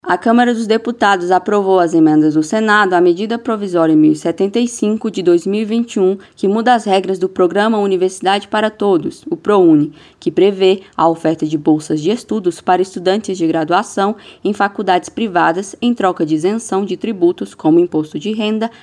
A Câmara dos Deputados aprovou as emendas do Senado à Medida Provisória 1075 de 2021, que muda as regras do Programa Universidade para Todos, o ProUni, que prevê a oferta de bolsas de estudos para estudantes de graduação em faculdades privadas em troca de isenção de tributos como Imposto de Renda,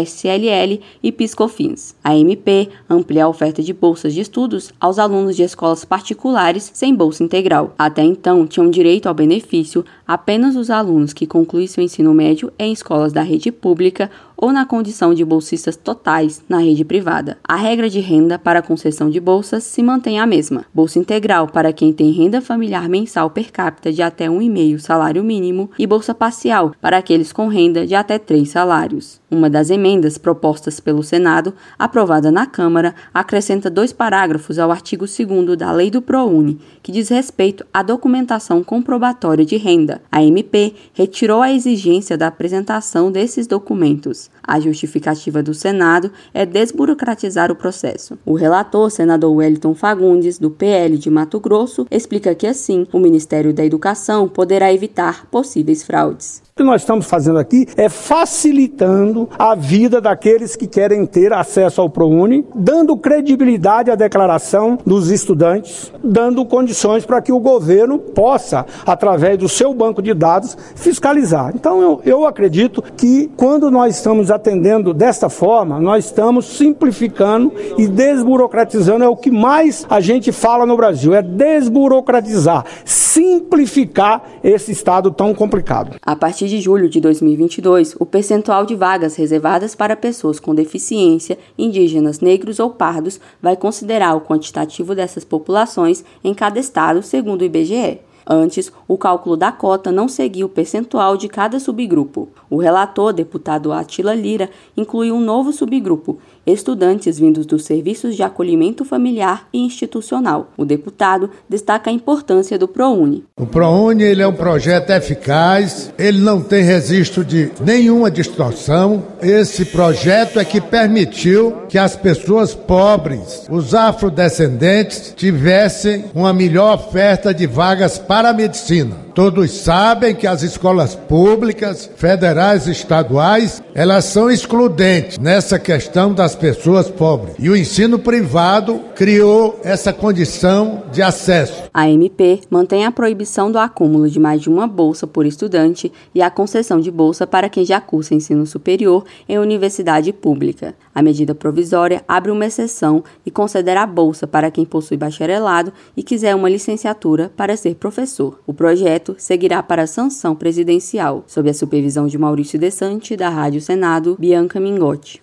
CSLL e PIS/COFINS. A MP amplia a oferta de bolsas de estudos aos alunos de escolas particulares sem bolsa integral. Até então, tinham direito ao benefício apenas os alunos que concluíssem o ensino médio em escolas da rede pública ou na condição de bolsistas totais na rede privada. A regra de renda para a concessão de bolsas se mantém a mesma. Bolsa integral para quem tem renda familiar mensal per capita de até 1,5 salário mínimo e bolsa parcial para aqueles com renda de até 3 salários. Uma das emendas propostas pelo Senado, aprovada na Câmara, acrescenta 2 parágrafos ao artigo 2º da Lei do ProUni, que diz respeito à documentação comprobatória de renda. A MP retirou a exigência da apresentação desses documentos. A justificativa do Senado é desburocratizar o processo. O relator, senador Wellington Fagundes, do PL de Mato Grosso, explica que assim o Ministério da Educação poderá evitar possíveis fraudes. O que nós estamos fazendo aqui é facilitando a vida daqueles que querem ter acesso ao ProUni, dando credibilidade à declaração dos estudantes, dando condições para que o governo possa, através do seu banco de dados, fiscalizar. Então eu acredito que quando nós estamos atendendo desta forma, nós estamos simplificando e desburocratizando. É o que mais a gente fala no Brasil, é desburocratizar, simplificar esse estado tão complicado. A partir de julho de 2022, o percentual de vagas reservadas para pessoas com deficiência, indígenas, negros ou pardos vai considerar o quantitativo dessas populações em cada estado, segundo o IBGE. Antes, o cálculo da cota não seguia o percentual de cada subgrupo. O relator, deputado Atila Lira, incluiu um novo subgrupo, estudantes vindos dos serviços de acolhimento familiar e institucional. O deputado destaca a importância do ProUni. O ProUni ele é um projeto eficaz, ele não tem registro de nenhuma distorção. Esse projeto é que permitiu que as pessoas pobres, os afrodescendentes, tivessem uma melhor oferta de vagas para a medicina. Todos sabem que as escolas públicas, federais e estaduais, elas são excludentes nessa questão das pessoas pobres. E o ensino privado criou essa condição de acesso. A MP mantém a proibição do acúmulo de mais de uma bolsa por estudante e a concessão de bolsa para quem já cursa ensino superior em universidade pública. A medida provisória abre uma exceção e concederá bolsa para quem possui bacharelado e quiser uma licenciatura para ser professor. O projeto seguirá para a sanção presidencial, sob a supervisão de Maurício Desante, da Rádio Senado, Bianca Mingotti.